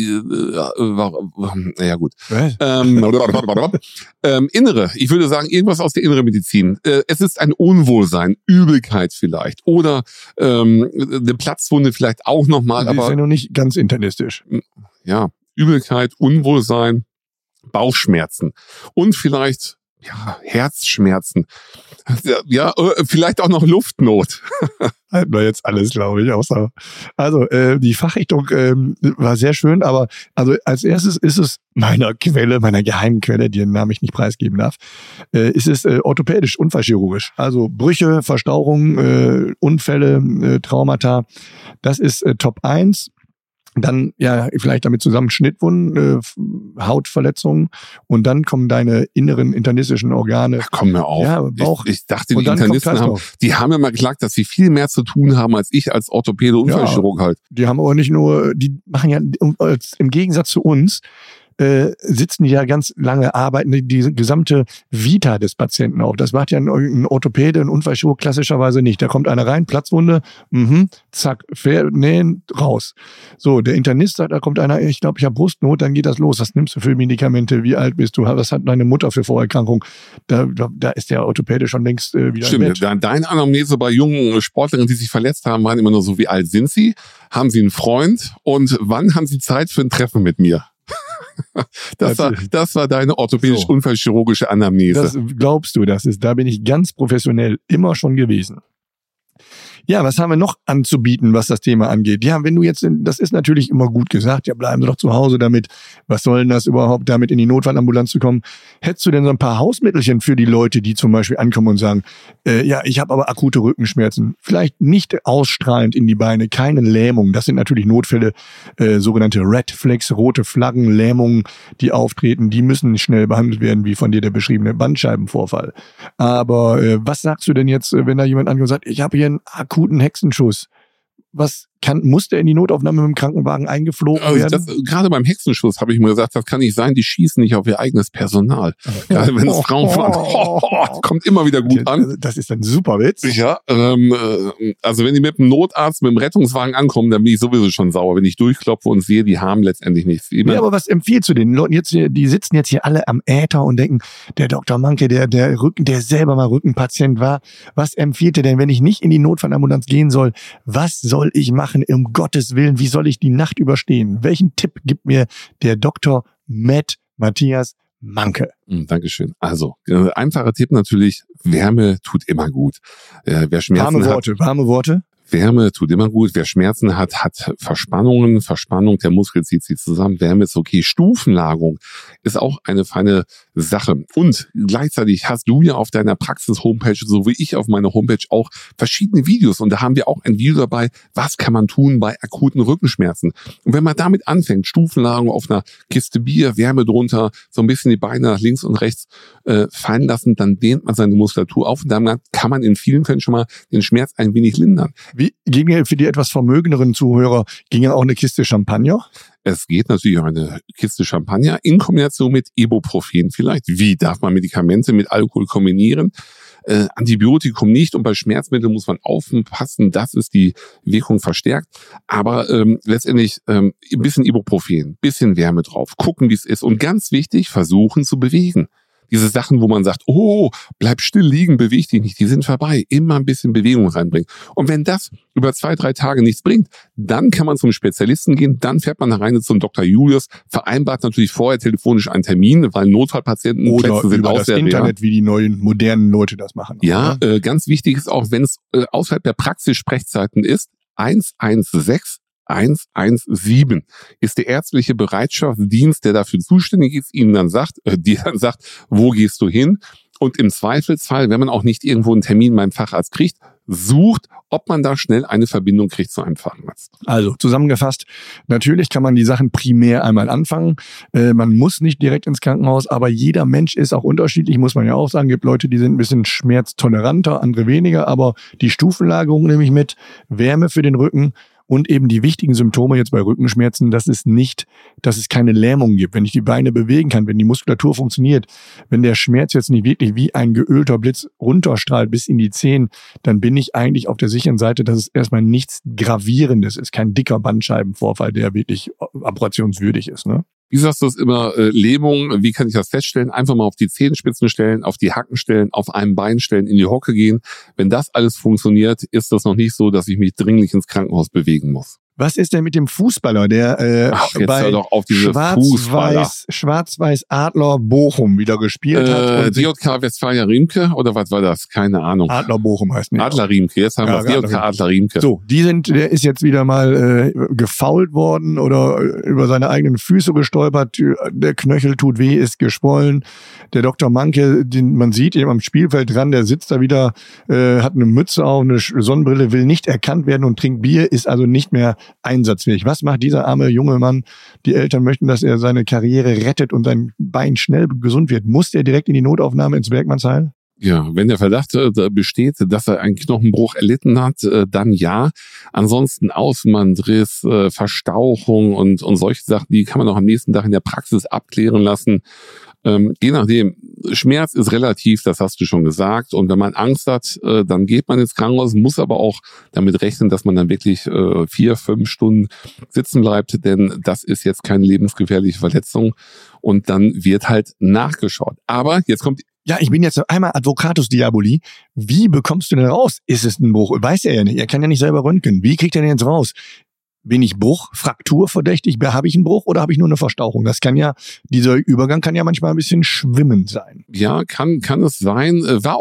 naja gut. Innere. Ich würde sagen, irgendwas aus der inneren Medizin. Es ist ein Unwohlsein, Übelkeit vielleicht oder eine Platzwunde vielleicht auch nochmal. Das ist ja noch nicht ganz internistisch. Ja, Übelkeit, Unwohlsein, Bauchschmerzen und vielleicht Herzschmerzen. Ja, vielleicht auch noch Luftnot. Halten wir jetzt alles, glaube ich, außer. Also, die Fachrichtung war sehr schön, aber also als erstes ist es meiner geheimen Quelle, deren Namen ich nicht preisgeben darf, ist es orthopädisch, unfallchirurgisch. Also Brüche, Verstauchungen, Unfälle, Traumata. Das ist Top 1. Dann vielleicht damit zusammen Schnittwunden, Hautverletzungen und dann kommen deine inneren internistischen Organe. Ach, komm mir auf. Ja, Bauch. Ich dachte, die Internisten haben ja mal geklagt, dass sie viel mehr zu tun haben als ich als Orthopäde und Unfallchirurg halt. Die haben aber nicht nur, die machen ja im Gegensatz zu uns, sitzen die ja ganz lange, arbeiten die gesamte Vita des Patienten auf. Das macht ja ein Orthopäde, ein Unfallchirurg klassischerweise nicht. Da kommt einer rein, Platzwunde, zack, nähen, raus. So, der Internist sagt, da kommt einer, ich glaube, ich habe Brustnot, dann geht das los. Was nimmst du für Medikamente? Wie alt bist du? Was hat deine Mutter für Vorerkrankung? Da ist der Orthopäde schon längst wieder Stimmt, deine Anamnese bei jungen Sportlerinnen, die sich verletzt haben, waren immer nur so, wie alt sind sie? Haben sie einen Freund? Und wann haben sie Zeit für ein Treffen mit mir? Das war deine orthopädisch-unfallchirurgische Anamnese. Das glaubst du, da bin ich ganz professionell immer schon gewesen. Ja, was haben wir noch anzubieten, was das Thema angeht? Ja, wenn du jetzt, das ist natürlich immer gut gesagt, ja, bleiben Sie doch zu Hause damit. Was soll denn das überhaupt, damit in die Notfallambulanz zu kommen? Hättest du denn so ein paar Hausmittelchen für die Leute, die zum Beispiel ankommen und sagen, ich habe aber akute Rückenschmerzen, vielleicht nicht ausstrahlend in die Beine, keine Lähmung. Das sind natürlich Notfälle, sogenannte Red Flags, rote Flaggen, Lähmungen, die auftreten, die müssen nicht schnell behandelt werden, wie von dir der beschriebene Bandscheibenvorfall. Aber was sagst du denn jetzt, wenn da jemand ankommt und sagt, ich habe hier einen akuten Hexenschuss? Muss der in die Notaufnahme mit dem Krankenwagen eingeflogen werden? Gerade beim Hexenschuss habe ich mir gesagt, das kann nicht sein, die schießen nicht auf ihr eigenes Personal. Gerade wenn es Frauen waren, kommt immer wieder gut an. Das ist ein super Witz. Ja, also wenn die mit dem Notarzt, mit dem Rettungswagen ankommen, dann bin ich sowieso schon sauer, wenn ich durchklopfe und sehe, die haben letztendlich nichts. Ja, aber was empfiehlst du den Leuten jetzt hier, die sitzen jetzt hier alle am Äther und denken, der Dr. Manke, der selber mal Rückenpatient war, was empfiehlt er denn, wenn ich nicht in die Notfallambulanz gehen soll? Was soll ich machen? Um Gottes Willen, wie soll ich die Nacht überstehen? Welchen Tipp gibt mir der Dr. Matthias Manke? Dankeschön. Also, einfacher Tipp natürlich, Wärme tut immer gut. Wer Schmerzen warme Worte. Wärme tut immer gut. Wer Schmerzen hat Verspannungen. Verspannung, der Muskel zieht sich zusammen. Wärme ist okay. Stufenlagerung ist auch eine feine Sache. Und gleichzeitig hast du ja auf deiner Praxis-Homepage, so wie ich auf meiner Homepage auch, verschiedene Videos. Und da haben wir auch ein Video dabei, was kann man tun bei akuten Rückenschmerzen. Und wenn man damit anfängt, Stufenlagerung auf einer Kiste Bier, Wärme drunter, so ein bisschen die Beine nach links und rechts fallen lassen, dann dehnt man seine Muskulatur auf. Und dann kann man in vielen Fällen schon mal den Schmerz ein wenig lindern. Wie ging für die etwas vermögenderen Zuhörer, ging ja auch eine Kiste Champagner? Es geht natürlich um eine Kiste Champagner in Kombination mit Ibuprofen vielleicht. Wie darf man Medikamente mit Alkohol kombinieren? Antibiotikum nicht, und bei Schmerzmitteln muss man aufpassen, dass es die Wirkung verstärkt. Aber letztendlich ein bisschen Ibuprofen, bisschen Wärme drauf, gucken, wie es ist. Und ganz wichtig, versuchen zu bewegen. Diese Sachen, wo man sagt, oh, bleib still liegen, beweg dich nicht, die sind vorbei. Immer ein bisschen Bewegung reinbringen. Und wenn das über 2-3 Tage nichts bringt, dann kann man zum Spezialisten gehen, dann fährt man nach Rheine zum Dr. Julius, vereinbart natürlich vorher telefonisch einen Termin, weil Notfallpatientenplätze sind über auch das sehr Internet, wie die neuen, modernen Leute das machen. Ja, ganz wichtig ist auch, wenn es außerhalb der Praxissprechzeiten ist, 116 117 ist der ärztliche Bereitschaftsdienst, der dafür zuständig ist, dir dann sagt, wo gehst du hin? Und im Zweifelsfall, wenn man auch nicht irgendwo einen Termin beim Facharzt kriegt, sucht, ob man da schnell eine Verbindung kriegt zu einem Facharzt. Also zusammengefasst, natürlich kann man die Sachen primär einmal anfangen. Man muss nicht direkt ins Krankenhaus, aber jeder Mensch ist auch unterschiedlich, muss man ja auch sagen. Es gibt Leute, die sind ein bisschen schmerztoleranter, andere weniger, aber die Stufenlagerung nehme ich mit, Wärme für den Rücken. Und eben die wichtigen Symptome jetzt bei Rückenschmerzen, dass es keine Lähmung gibt, wenn ich die Beine bewegen kann, wenn die Muskulatur funktioniert, wenn der Schmerz jetzt nicht wirklich wie ein geölter Blitz runterstrahlt bis in die Zehen, dann bin ich eigentlich auf der sicheren Seite, dass es erstmal nichts Gravierendes ist, kein dicker Bandscheibenvorfall, der wirklich operationswürdig ist, ne? Wie sagst du es immer, Lähmung, wie kann ich das feststellen? Einfach mal auf die Zehenspitzen stellen, auf die Hacken stellen, auf einem Bein stellen, in die Hocke gehen. Wenn das alles funktioniert, ist das noch nicht so, dass ich mich dringlich ins Krankenhaus bewegen muss. Was ist denn mit dem Fußballer, der bei doch auf diese Schwarz-Weiß Adler Bochum wieder gespielt hat? DJK Westfalia Riemke oder was war das? Keine Ahnung. Adler Bochum heißt nicht. Adler Riemke, jetzt haben wir DJK Adler Riemke. So, der ist jetzt wieder mal gefoult worden oder über seine eigenen Füße gestolpert. Der Knöchel tut weh, ist geschwollen. Der Dr. Manke, den man sieht eben am Spielfeld dran, der sitzt da wieder, hat eine Mütze auf, eine Sonnenbrille, will nicht erkannt werden und trinkt Bier, ist also nicht mehr einsatzfähig. Was macht dieser arme junge Mann? Die Eltern möchten, dass er seine Karriere rettet und sein Bein schnell gesund wird. Muss der direkt in die Notaufnahme ins Bergmannsheil? Ja, wenn der Verdacht besteht, dass er einen Knochenbruch erlitten hat, dann ja. Ansonsten Außenbandriss, Verstauchung und solche Sachen, die kann man auch am nächsten Tag in der Praxis abklären lassen. Je nachdem, Schmerz ist relativ, das hast du schon gesagt. Und wenn man Angst hat, dann geht man ins Krankenhaus, muss aber auch damit rechnen, dass man dann wirklich 4-5 Stunden sitzen bleibt, denn das ist jetzt keine lebensgefährliche Verletzung. Und dann wird halt nachgeschaut. Aber jetzt kommt... Ja, ich bin jetzt einmal Advocatus Diaboli. Wie bekommst du denn raus? Ist es ein Bruch? Weiß er ja nicht. Er kann ja nicht selber röntgen. Wie kriegt er denn jetzt raus? Bin ich Bruch, Fraktur verdächtig? Habe ich einen Bruch oder habe ich nur eine Verstauchung? Dieser Übergang kann ja manchmal ein bisschen schwimmend sein. Ja, kann es sein.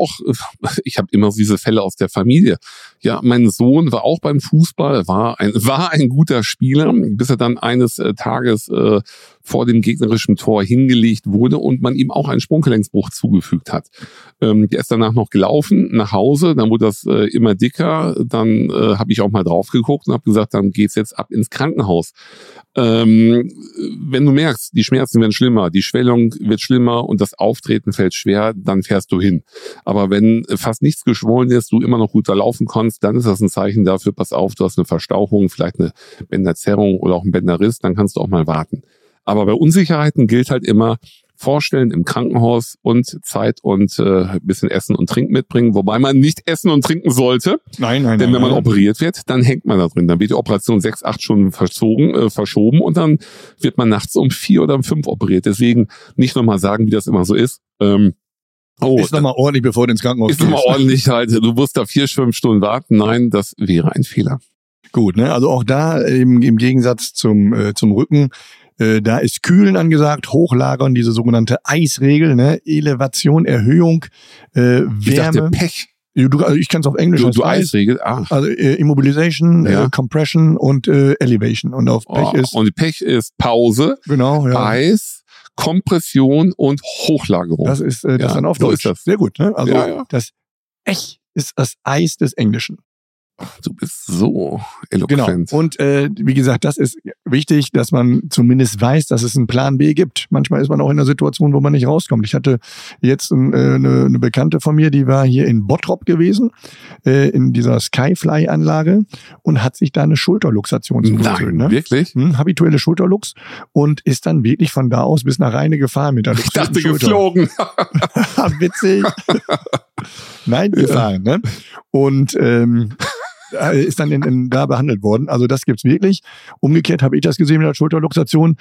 Ich habe immer diese Fälle aus der Familie. Ja, mein Sohn war auch beim Fußball, war ein guter Spieler, bis er dann eines Tages vor dem gegnerischen Tor hingelegt wurde und man ihm auch einen Sprunggelenksbruch zugefügt hat. Der ist danach noch gelaufen nach Hause, dann wurde das immer dicker, dann habe ich auch mal drauf geguckt und habe gesagt, dann geht's jetzt ab ins Krankenhaus. Wenn du merkst, die Schmerzen werden schlimmer, die Schwellung wird schlimmer und das Auftreten fällt schwer, dann fährst du hin. Aber wenn fast nichts geschwollen ist, du immer noch gut da laufen kannst, dann ist das ein Zeichen dafür, pass auf, du hast eine Verstauchung, vielleicht eine Bänderzerrung oder auch einen Bänderriss, dann kannst du auch mal warten. Aber bei Unsicherheiten gilt halt immer, vorstellen im Krankenhaus und Zeit und ein bisschen Essen und Trinken mitbringen, wobei man nicht essen und trinken sollte. Nein. Denn wenn man operiert wird, dann hängt man da drin. Dann wird die Operation 6-8 Stunden verschoben und dann wird man nachts um 4 oder um 5 operiert. Deswegen nicht nochmal sagen, wie das immer so ist. Ist nochmal ordentlich, bevor du ins Krankenhaus gehst. Ist nochmal ordentlich halt. Du musst da 4-5 Stunden warten. Nein, das wäre ein Fehler. Gut, ne? Also auch da im Gegensatz zum Rücken, da ist Kühlen angesagt, Hochlagern, diese sogenannte Eisregel, ne? Elevation, Erhöhung, Wärme. Ich dachte Pech. Also ich kann es auf Englisch. Du Eisregel. Also Immobilization, ja. Compression und Elevation. Und auf Pech ist... Und Pech ist Pause, genau, ja. Eis, Kompression und Hochlagerung. Das ist das dann auf Deutsch. So ist das. Sehr gut, ne? Also das Pech ist das Eis des Englischen. Du bist so eloquent. Genau. Und wie gesagt, das ist wichtig, dass man zumindest weiß, dass es einen Plan B gibt. Manchmal ist man auch in einer Situation, wo man nicht rauskommt. Ich hatte jetzt eine Bekannte von mir, die war hier in Bottrop gewesen, in dieser Skyfly-Anlage und hat sich da eine Schulterluxation zugezogen. Nein, wirklich? Habituelle Schulterlux und ist dann wirklich von da aus bis nach Rheine gefahren mit der luxierten Schulter. Ich dachte geflogen. Witzig. Nein, gefahren, ne? Und ist dann da behandelt worden. Also das gibt's wirklich. Umgekehrt habe ich das gesehen mit der Schulterluxation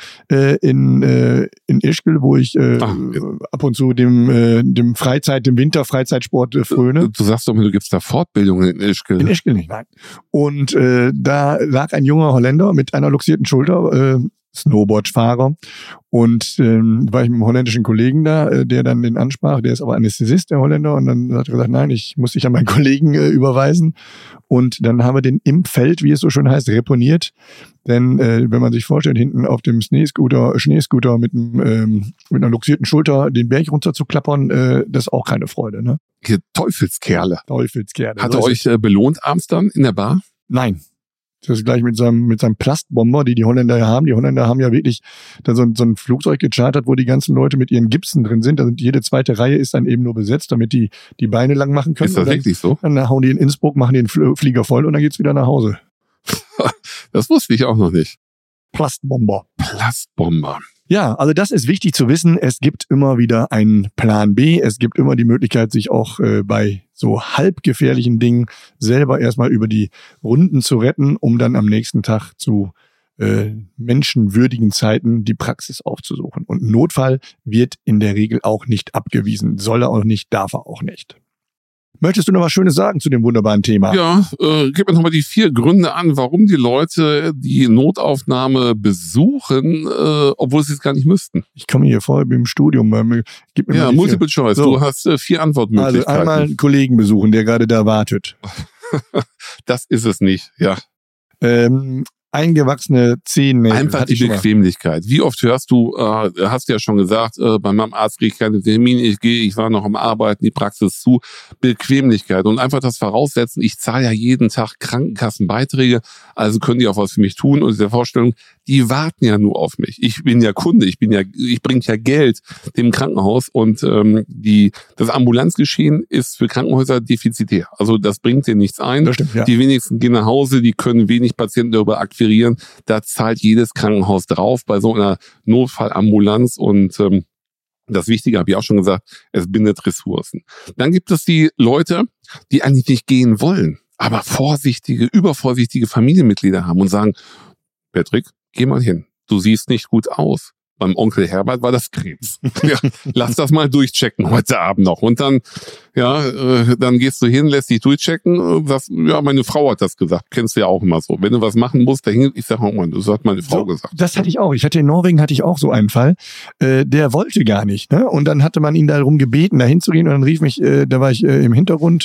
in Ischgl, wo ich ab und zu dem Winterfreizeitsport fröne. Du sagst doch mir, du gibst da Fortbildungen in Ischgl. In Ischgl nicht, nein. Und da lag ein junger Holländer mit einer luxierten Schulter, Snowboardfahrer, und war ich mit einem holländischen Kollegen da, der dann den ansprach, der ist aber Anästhesist, der Holländer, und dann hat er gesagt, nein, ich muss dich an meinen Kollegen überweisen, und dann haben wir den im Feld, wie es so schön heißt, reponiert, denn wenn man sich vorstellt, hinten auf dem Schneescooter mit einer luxierten Schulter den Berg runter zu klappern, das ist auch keine Freude, ne? Ihr Teufelskerle. Hat er euch belohnt abends dann in der Bar? Nein. Das ist gleich mit seinem Plastbomber, die Holländer ja haben. Die Holländer haben ja wirklich da so ein Flugzeug gechartert, wo die ganzen Leute mit ihren Gipsen drin sind. Also jede zweite Reihe ist dann eben nur besetzt, damit die Beine lang machen können. Ist das wirklich so? Dann hauen die in Innsbruck, machen den Flieger voll und dann geht's wieder nach Hause. Das wusste ich auch noch nicht. Plastbomber. Ja, also das ist wichtig zu wissen. Es gibt immer wieder einen Plan B. Es gibt immer die Möglichkeit, sich auch bei so halbgefährlichen Dingen selber erstmal über die Runden zu retten, um dann am nächsten Tag zu menschenwürdigen Zeiten die Praxis aufzusuchen. Und Notfall wird in der Regel auch nicht abgewiesen. Soll er auch nicht, darf er auch nicht. Möchtest du noch was Schönes sagen zu dem wunderbaren Thema? Ja, gib mir nochmal die 4 Gründe an, warum die Leute die Notaufnahme besuchen, obwohl sie es gar nicht müssten. Ich komme hier vorher im Studium. Gib mir ja, Multiple Choice. So. Du hast 4 Antwortmöglichkeiten. Also einmal einen Kollegen besuchen, der gerade da wartet. Das ist es nicht, ja. Eingewachsene Zähne. Einfach die Bequemlichkeit. Wie oft hörst du, hast du ja schon gesagt, bei meinem Arzt kriege ich keine Termine, ich war noch am Arbeiten, die Praxis zu. Bequemlichkeit und einfach das Voraussetzen, ich zahle ja jeden Tag Krankenkassenbeiträge, also können die auch was für mich tun, und diese Vorstellung, die warten ja nur auf mich. Ich bin ja Kunde, ich bringe ja Geld dem Krankenhaus, und das Ambulanzgeschehen ist für Krankenhäuser defizitär. Also das bringt dir nichts ein. Das stimmt, ja. Die wenigsten gehen nach Hause, die können wenig Patienten darüber akquirieren. Da zahlt jedes Krankenhaus drauf bei so einer Notfallambulanz, und das Wichtige habe ich auch schon gesagt, es bindet Ressourcen. Dann gibt es die Leute, die eigentlich nicht gehen wollen, aber übervorsichtige Familienmitglieder haben und sagen, Patrick, geh mal hin, du siehst nicht gut aus. Beim Onkel Herbert war das Krebs. Ja, lass das mal durchchecken heute Abend noch. Und dann, dann gehst du hin, lässt dich durchchecken. Meine Frau hat das gesagt. Kennst du ja auch immer so. Wenn du was machen musst, ich sag auch mal, das hat meine Frau gesagt. Das hatte ich auch. In Norwegen hatte ich auch so einen Fall. Der wollte gar nicht, ne? Und dann hatte man ihn darum gebeten, da hinzugehen. Und dann rief mich, da war ich im Hintergrund,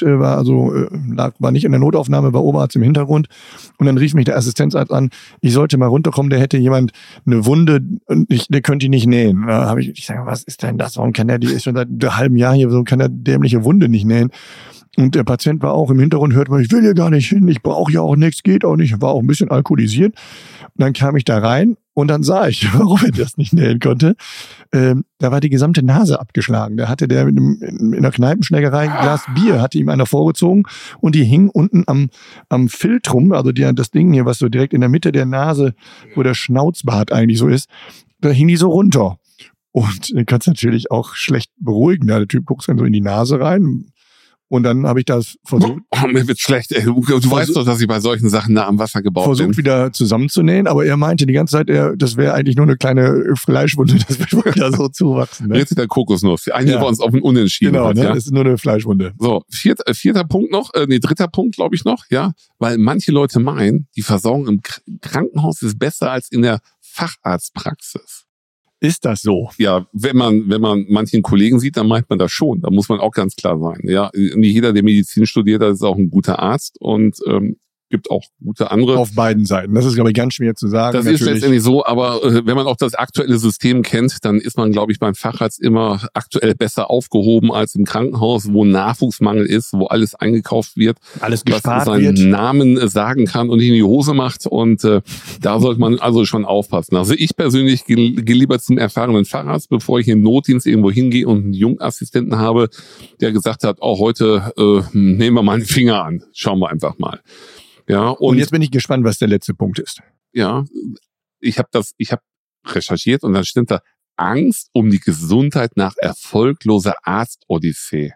war nicht in der Notaufnahme, war Oberarzt im Hintergrund. Und dann rief mich der Assistenzarzt an, ich sollte mal runterkommen, da hätte jemand eine Wunde und der könnte die nicht nähen. Da habe ich sage, was ist denn das? Warum kann die ist schon seit einem halben Jahr hier, so kann der dämliche Wunde nicht nähen? Und der Patient war auch im Hintergrund, hört man, ich will hier gar nicht hin, ich brauche ja auch nichts, geht auch nicht, war auch ein bisschen alkoholisiert. Und dann kam ich da rein und dann sah ich, warum er das nicht nähen konnte. Da war die gesamte Nase abgeschlagen. Da hatte der in einer Kneipenschlägerei ein Glas Bier, hatte ihm einer vorgezogen, und die hing unten am Filtrum, also das Ding hier, was so direkt in der Mitte der Nase, wo der Schnauzbart eigentlich so ist, da hing die so runter. Und den kannst du natürlich auch schlecht beruhigen. Der Typ guckt dann so in die Nase rein. Und dann habe ich das versucht. Mir wird schlecht. Ey. Du weißt doch, dass ich bei solchen Sachen nah am Wasser gebaut bin. Versucht wieder zusammenzunähen, aber er meinte die ganze Zeit, das wäre eigentlich nur eine kleine Fleischwunde, das wird wieder so zuwachsen. Ne? Jetzt der Kokosnuss. Einige bei uns auf den Unentschieden. Genau, hat, ne? Ja? Das ist nur eine Fleischwunde. So, dritter Punkt, glaube ich noch, ja, weil manche Leute meinen, die Versorgung im Krankenhaus ist besser als in der Facharztpraxis. Ist das so? Ja, wenn man manchen Kollegen sieht, dann meint man das schon. Da muss man auch ganz klar sein. Ja, nicht jeder, der Medizin studiert, ist auch ein guter Arzt, und gibt auch gute andere. Auf beiden Seiten. Das ist, glaube ich, ganz schwer zu sagen. Das ist letztendlich so, aber wenn man auch das aktuelle System kennt, dann ist man, glaube ich, beim Facharzt immer aktuell besser aufgehoben als im Krankenhaus, wo Nachwuchsmangel ist, wo alles eingekauft wird, alles gespart was seinen Namen sagen kann und nicht in die Hose macht, und da sollte man also schon aufpassen. Also ich persönlich gehe lieber zum erfahrenen Facharzt, bevor ich im Notdienst irgendwo hingehe und einen Jungassistenten habe, der gesagt hat, heute nehmen wir mal einen Finger an, schauen wir einfach mal. Ja, und jetzt bin ich gespannt, was der letzte Punkt ist. Ja, ich habe recherchiert, und dann stimmt da: Angst um die Gesundheit nach erfolgloser Arztodyssee.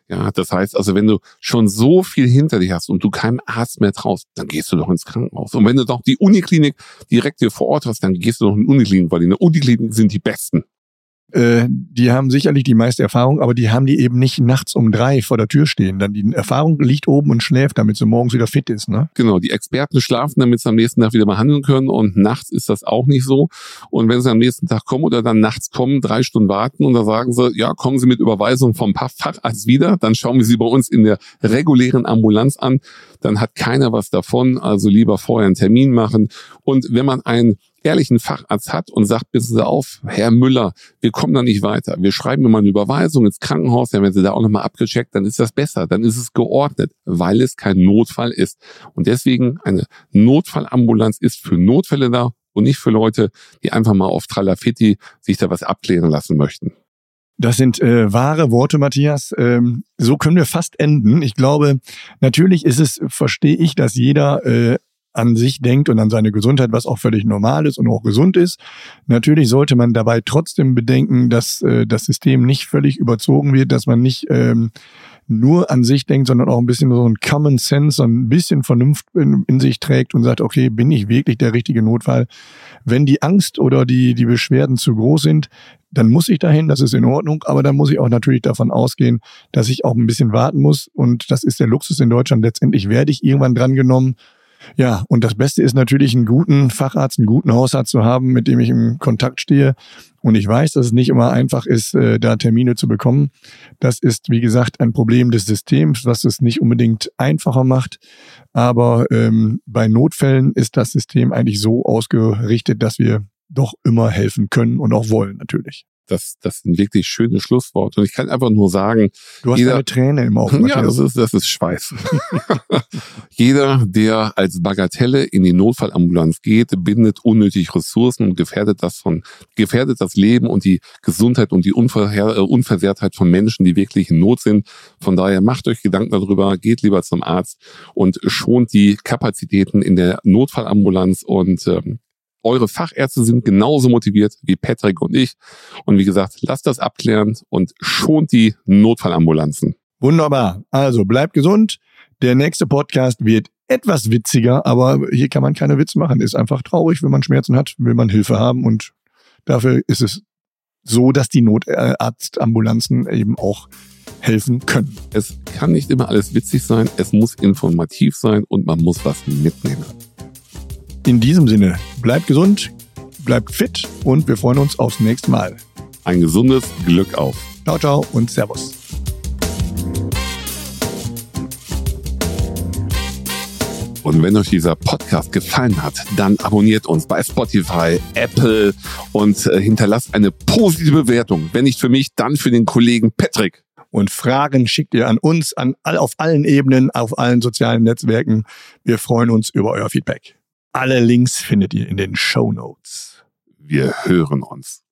Ja, das heißt also, wenn du schon so viel hinter dir hast und du keinem Arzt mehr traust, dann gehst du doch ins Krankenhaus. Und wenn du doch die Uniklinik direkt hier vor Ort hast, dann gehst du doch in die Uniklinik, weil in der Uniklinik sind die Besten. Die haben sicherlich die meiste Erfahrung, aber die haben die eben nicht nachts um 3 vor der Tür stehen. Dann die Erfahrung liegt oben und schläft, damit sie morgens wieder fit ist, ne? Genau, die Experten schlafen, damit sie am nächsten Tag wieder behandeln können und nachts ist das auch nicht so. Und wenn sie am nächsten Tag kommen oder dann nachts kommen, 3 Stunden warten und dann sagen sie, ja, kommen Sie mit Überweisung vom Facharzt wieder, dann schauen wir Sie bei uns in der regulären Ambulanz an, dann hat keiner was davon, also lieber vorher einen Termin machen. Und wenn man einen ehrlichen Facharzt hat und sagt, bitte Sie auf, Herr Müller, wir kommen da nicht weiter. Wir schreiben mir mal eine Überweisung ins Krankenhaus, dann werden Sie da auch nochmal abgecheckt, dann ist das besser, dann ist es geordnet, weil es kein Notfall ist. Und deswegen eine Notfallambulanz ist für Notfälle da und nicht für Leute, die einfach mal auf Tralafitti sich da was abklären lassen möchten. Das sind wahre Worte, Matthias. So können wir fast enden. Ich glaube, natürlich verstehe ich, dass jeder an sich denkt und an seine Gesundheit, was auch völlig normal ist und auch gesund ist. Natürlich sollte man dabei trotzdem bedenken, dass das System nicht völlig überzogen wird, dass man nicht nur an sich denkt, sondern auch ein bisschen so ein Common Sense, so ein bisschen Vernunft in sich trägt und sagt, okay, bin ich wirklich der richtige Notfall? Wenn die Angst oder die Beschwerden zu groß sind, dann muss ich dahin, das ist in Ordnung, aber dann muss ich auch natürlich davon ausgehen, dass ich auch ein bisschen warten muss und das ist der Luxus in Deutschland. Letztendlich werde ich irgendwann drangenommen. Ja, und das Beste ist natürlich, einen guten Facharzt, einen guten Hausarzt zu haben, mit dem ich im Kontakt stehe. Und ich weiß, dass es nicht immer einfach ist, da Termine zu bekommen. Das ist, wie gesagt, ein Problem des Systems, was es nicht unbedingt einfacher macht. Aber bei Notfällen ist das System eigentlich so ausgerichtet, dass wir doch immer helfen können und auch wollen natürlich. Das sind wirklich schöne Schlussworte. Und ich kann einfach nur sagen, du hast eine Träne im Auge. Ja, das ist Schweiß. Jeder, der als Bagatelle in die Notfallambulanz geht, bindet unnötig Ressourcen und gefährdet das Leben und die Gesundheit und die Unversehrtheit von Menschen, die wirklich in Not sind. Von daher macht euch Gedanken darüber, geht lieber zum Arzt und schont die Kapazitäten in der Notfallambulanz und eure Fachärzte sind genauso motiviert wie Patrick und ich. Und wie gesagt, lasst das abklären und schont die Notfallambulanzen. Wunderbar. Also bleibt gesund. Der nächste Podcast wird etwas witziger, aber hier kann man keine Witze machen. Ist einfach traurig, wenn man Schmerzen hat, will man Hilfe haben. Und dafür ist es so, dass die Notarztambulanzen eben auch helfen können. Es kann nicht immer alles witzig sein. Es muss informativ sein und man muss was mitnehmen. In diesem Sinne, bleibt gesund, bleibt fit und wir freuen uns aufs nächste Mal. Ein gesundes Glück auf. Ciao, ciao und Servus. Und wenn euch dieser Podcast gefallen hat, dann abonniert uns bei Spotify, Apple und hinterlasst eine positive Bewertung. Wenn nicht für mich, dann für den Kollegen Patrick. Und Fragen schickt ihr an uns, auf allen Ebenen, auf allen sozialen Netzwerken. Wir freuen uns über euer Feedback. Alle Links findet ihr in den Shownotes. Wir hören uns.